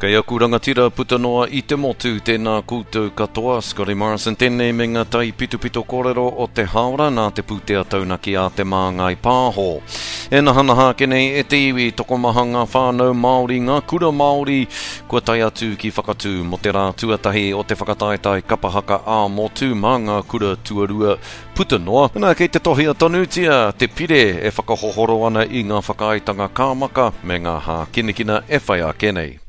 Kei aku rangatira puta noa I te motu tēnā koutou katoa, Scotty Morrison tēnei me ngā tai pitupito kōrero o te haora nā te pūtea taunaki a te māngai pāho. E nahanaha kenei e te iwi tokomaha ngā whānau Māori, ngā kura Māori, kua tai atu ki whakatū mo te rā tuatahi o te whakataetai kapahaka a motu mā ngā kura tuarua puta noa. Nā kei te tohia tonutia, te pire e whakahohoro ana I ngā whakaaitanga kāmaka me ngā hā kinekina e whai a kenei.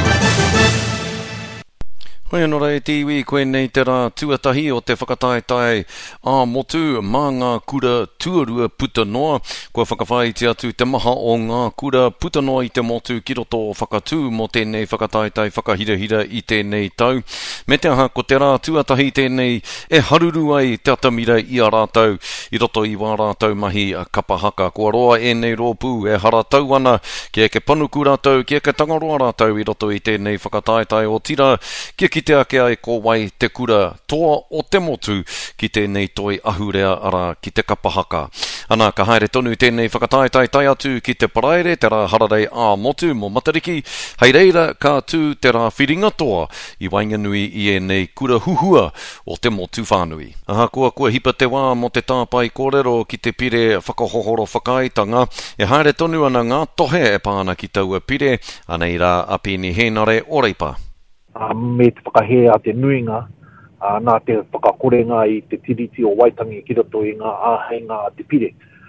Hoi anō rei te iwi koe nei te rā tuatahi o te whakataetai a motu mā ngā kura tuarua puta noa. Kua whakawhai te atu te maha o ngā kura puta noa I te motu ki roto o whakatū mo tēnei whakataetai whakahirahira I tēnei tau. Me te aha ko te rā tuatahi tēnei e haruru ai te atamira I a rātau I roto I wā rātau mahi a kapahaka. Kua roa e nei rōpū e haratau ana kia ke panuku rātau, kia ke tangaroa rātau I roto I tēnei whakataetai o tira, kia ki te ake ai ko wai te kura toa o te motu ki tēnei toi ahurea ara ki te kapahaka. Ana ka haere tonu tēnei whakataetai tai atu ki te paraere, te rā hararei a motu mo Matariki, hei reira ka tū te rā whiringa toa I Wainganui I e nei kura huhua o te motu whānui. Aha kua hipa te wā mo te tāpai kōrero ki te pire whakahohoro whakaitanga, e haere tonu ana ngā tohe e pāna ki taua pire, anei rā apini hēnare o reipa. Me te whakahe a te nuinga, nā te whakakorenga I te tiriti o Waitangi ki roto I ngā āheinga a te pire.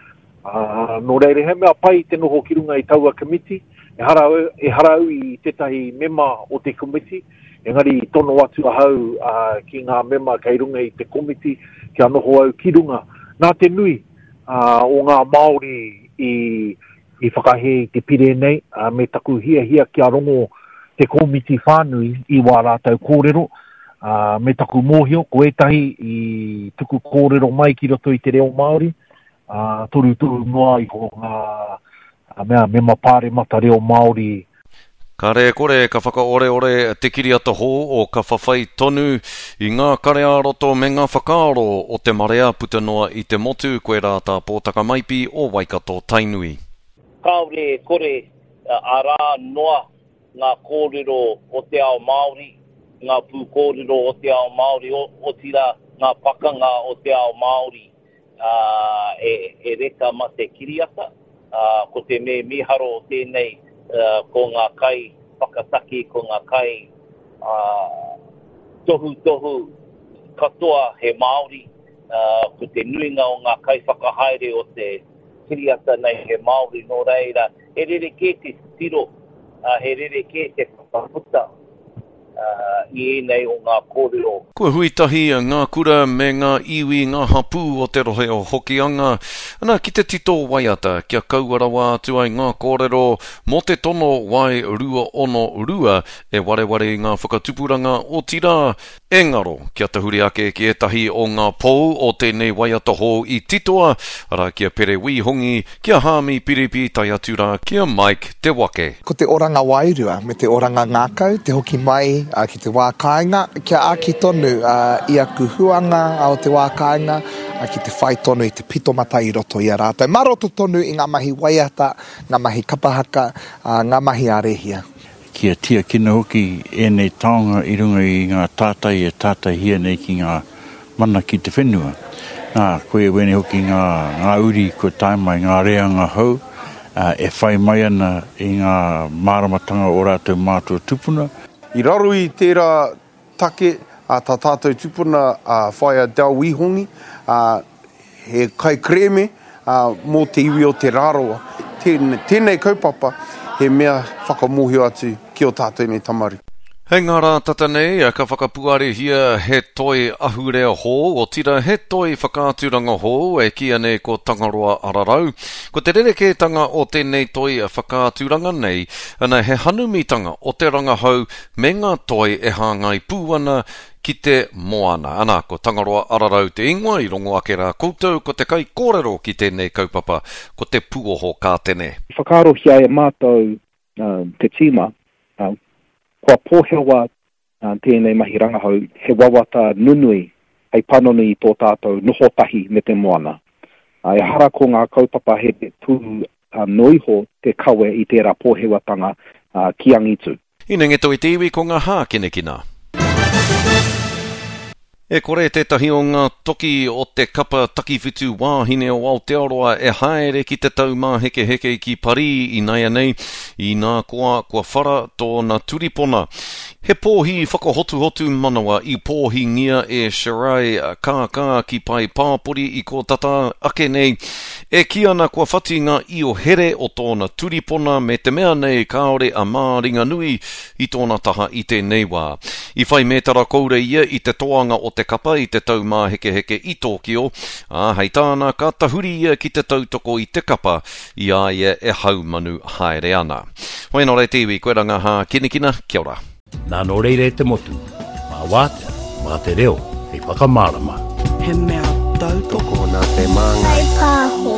Nō reire he mea pai te noho ki runga I taua komiti, e harau I tetahi mema o te komiti, engari tono atu ahau ki ngā mema kei runga I te komiti, kia noho au ki runga. Nā te nui o ngā Māori I whakahe I te pire nei, me taku hia kia rongo te komiti whānui I wā rātau kōrero, me taku mōhio, ko etahi I tuku kōrero mai ki roto I te reo Māori, toru noa I ho ngā mema pāre mata reo Māori. Ka re kore ka whakaore te kiriata hō o ka whawhai tonu I ngā karea roto me ngā whakaaro o te marea puta noa I te motu koe rāta pōtaka maipi o Waikato Tainui. Kaore kore ara noa ngā kōrero o te ao Māori, ngā pū kōrero o te ao Māori, o tira ngā pakanga o te ao Māori e reka ma te kiriata, ko te me miharo o tēnei ko ngā kai whakataki, ko ngā kai tohu katoa he Māori, ko te nuinga o ngā kai whakahaere o te kiriata nei he Māori no reira, e rere ke te tiro, he rere ke te whakaputa I nei o ngā kōrero. Kua huitahi ngā kura me ngā iwi ngā hapū o te rohe o Hokianga. Ana ki te tito waiata kia kauarawa atu ai ngā kōrero mo te tono wai rua ono rua e wareware ngā whakatupuranga o tira. Engaro kia tahuri ake ki etahi o ngā pou o tēnei waiata ho I titoa, ara kia pere wihongi, kia hāmi piripi tai atura, kia Mike te wake. Ko te oranga wairua, me te oranga ngākau, te hoki mai, ki te wākainga, kia aki tonu I a kuhuanga o te wākainga, ki te whai tonu I te pito mata I roto I a rātou. Maroto tonu I ngā mahi waiata, ngā mahi kapahaka, ngā mahi arehia. Kia tia kina hoki e nei taonga I runga I ngā tātai e tātai hia nei ki ngā mana ki te whenua. Nā, koe wene hoki ngā uri ko taimai, ngā reanga hau, e whai mai ana I ngā māramatanga o rātou mātua tupuna. I raro I tērā take tā tātou tupuna whai a Dau Wihongi, he kai kreme mō te iwi o te raroa. Tēnei kaupapa he mea whakamohio atu ki o tātou nei tamari. Hei ngā rā tata nei, ka whakapuare hia he toi ahurea hō, o tira he toi whakāturanga hō, e kia nei ko tangaroa ararau. Ko te rerekētanga o tēnei toi whakāturanga nei, ana he hanumitanga o te rangahau me ngā toi e hāngai pūana ki te moana. Ana ko tangaroa ararau te ingoa I rongo ake rā koutou ko te kai kōrero ki tēnei kaupapa, ko te puoho kā tene. Whakaarohia e mātou te tīma, kua pōhewa tēnei mahi rangahau, he wawata nunui ai panoni I tō tātou nohotahi me te moana. E hara ko ngā kaupapa he te tū noiho te kawe I tērā pōhewatanga ki angitu. Ina nge toi tiwi ko ngā hā kinekina. E kore tētahi o ngā toki o te kapa takiwhitu wāhine o Aotearoa e haere ki te taumā heke heke ki Parī I nei nei I nā kua whara tōna turipona. He pōhi whakahotu manawa I pōhi ngia e Shirai Kākā ki pai pāpuri I ko tata ake nei. E ki ana kua whati ngā io here o tōna turipona me te mea nei kaore a māringa nui I tōna taha I te nei wā. I whai mētara koure ia I te toanga o te kapa I te taumā heke heke I Tōkio. Hei tāna ka tahuri ia ki te tautoko I te kapa I a ia e haumanu haere ana. Hoi nō rei tiwi, koe ranga hā kinekina, kia ora. Nā nō reire te motu, mā wātea, mā te reo, hei whakamārama. He mea tautoko nā te māngai. Hei pāho.